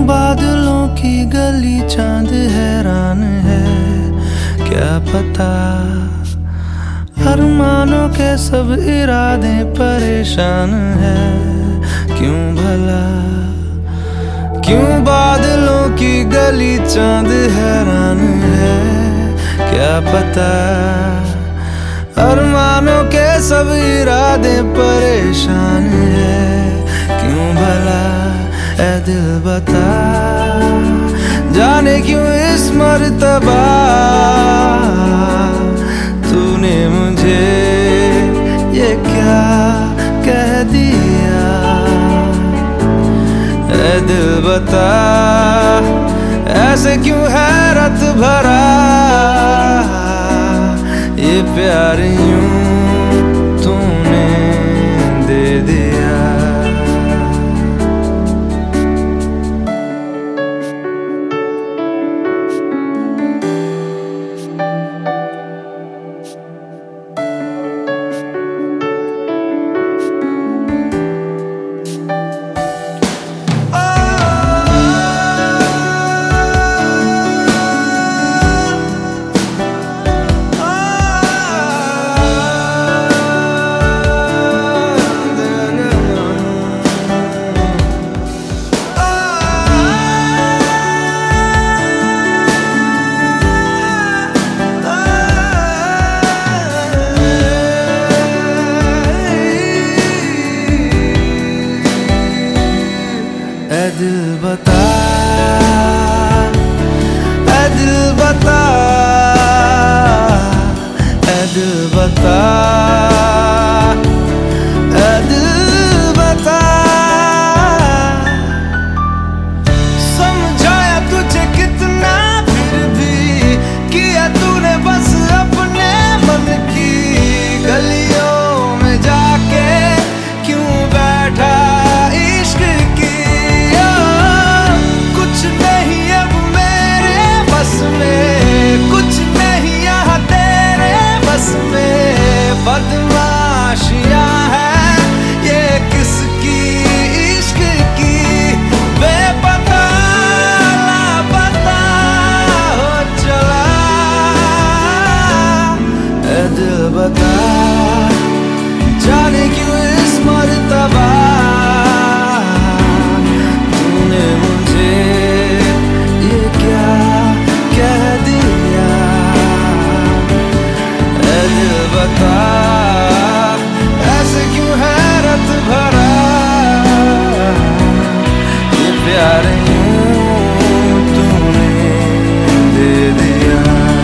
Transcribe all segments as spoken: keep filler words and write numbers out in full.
बादलों की गली चांद हैरान है, क्या पता अरमानों के सब इरादे परेशान है। क्यों भला क्यों बादलों की गली चांद हैरान है, क्या पता अरमानों के सब इरादे परेशान है। क्यों भला ऐ दिल बता, जाने क्यों इस मर्तबा तूने मुझे ये क्या कह दिया। ऐ दिल बता, ऐसे क्यों हैरत भरा ये प्यार यूं तूने दे दिया। ऐ दिल बता, ऐ दिल बता, ऐ दिल बता, ऐ दिल बता। समझाया तुझे कितना फिर भी किया तूने बस अपने मन की गलियों में जाके क्यों बैठा इश्क की। कुछ नहीं यहाँ तेरे बस में, बदमाशियाँ हैं ये किसकी इश्क की। बेपता लापता हो चला, ऐ दिल बता, जाने क्यों इस मर्तबा तूने मुझे ये क्या कह दिया। ऐ दिल बता, ऐसे क्यों हैरत भरा ये प्यार यूं तूने दे दिया।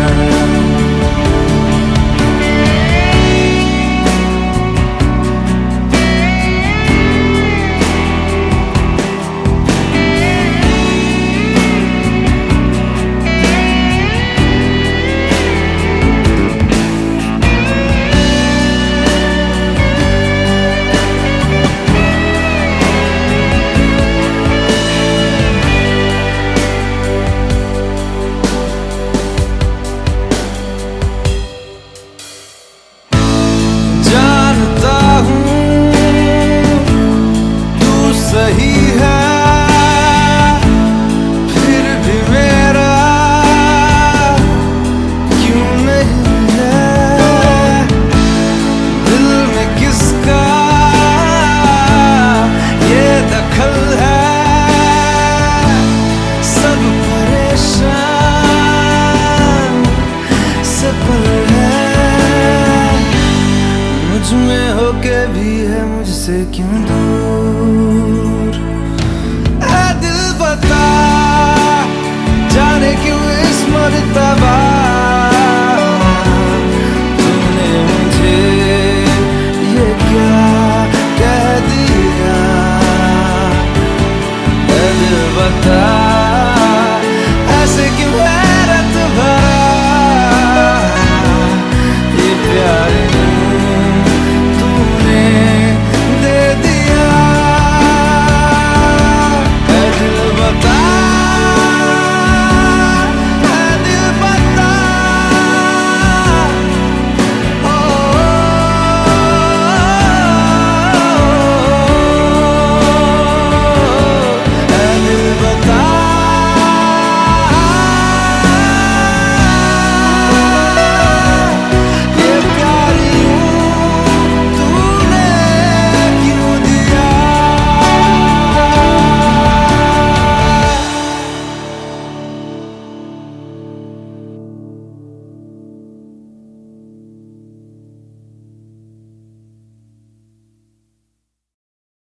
सही है फिर भी मेरा क्यों नहीं है, दिल में किसका ये दखल है। सब परेशान सफल है, मुझ में होके भी है मुझसे क्यों दूर। बता, जाने क्यों इस मर्तबा तूने मुझे ये क्या कह दिया। ऐ दिल बता,